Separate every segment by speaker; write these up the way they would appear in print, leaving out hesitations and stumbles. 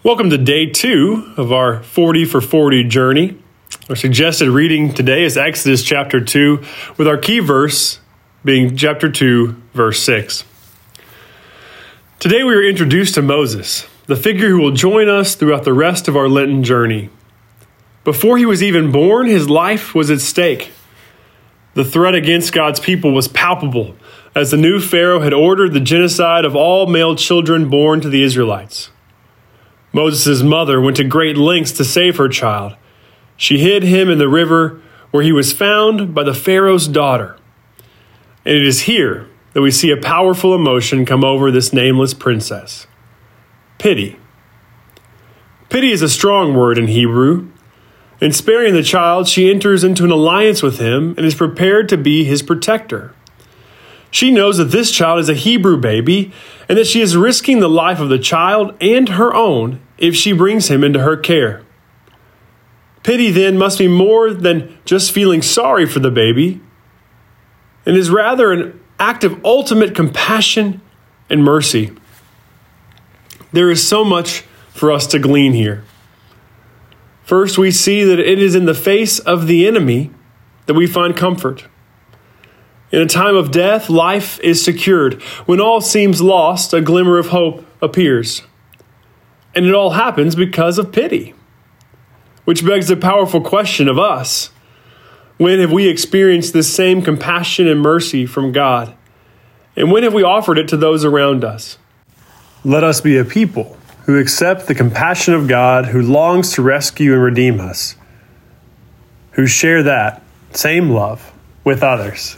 Speaker 1: Welcome to day 2 of our 40 for 40 journey. Our suggested reading today is Exodus chapter 2, with our key verse being chapter 2, verse 6. Today we are introduced to Moses, the figure who will join us throughout the rest of our Lenten journey. Before he was even born, his life was at stake. The threat against God's people was palpable, as the new Pharaoh had ordered the genocide of all male children born to the Israelites. Moses' mother went to great lengths to save her child. She hid him in the river where he was found by the Pharaoh's daughter. And it is here that we see a powerful emotion come over this nameless princess. Pity. Pity is a strong word in Hebrew. In sparing the child, she enters into an alliance with him and is prepared to be his protector. She knows that this child is a Hebrew baby and that she is risking the life of the child and her own if she brings him into her care. Pity then must be more than just feeling sorry for the baby, and is rather an act of ultimate compassion and mercy. There is so much for us to glean here. First, we see that it is in the face of the enemy that we find comfort. In a time of death, life is secured. When all seems lost, a glimmer of hope appears. And it all happens because of pity. Which begs the powerful question of us. When have we experienced this same compassion and mercy from God? And when have we offered it to those around us? Let us be a people who accept the compassion of God, who longs to rescue and redeem us, who share that same love with others.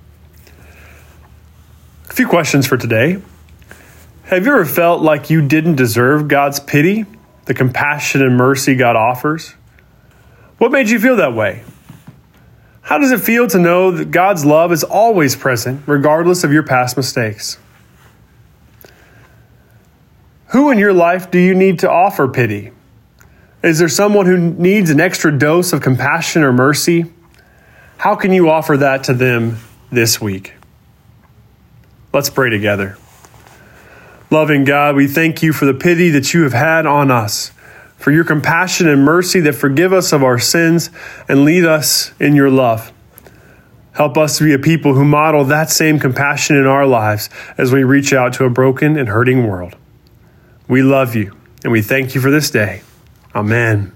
Speaker 1: A few questions for today. Have you ever felt like you didn't deserve God's pity, the compassion and mercy God offers? What made you feel that way? How does it feel to know that God's love is always present, regardless of your past mistakes? Who in your life do you need to offer pity? Is there someone who needs an extra dose of compassion or mercy? How can you offer that to them this week? Let's pray together. Loving God, we thank you for the pity that you have had on us, for your compassion and mercy that forgive us of our sins and lead us in your love. Help us to be a people who model that same compassion in our lives as we reach out to a broken and hurting world. We love you, and we thank you for this day. Amen.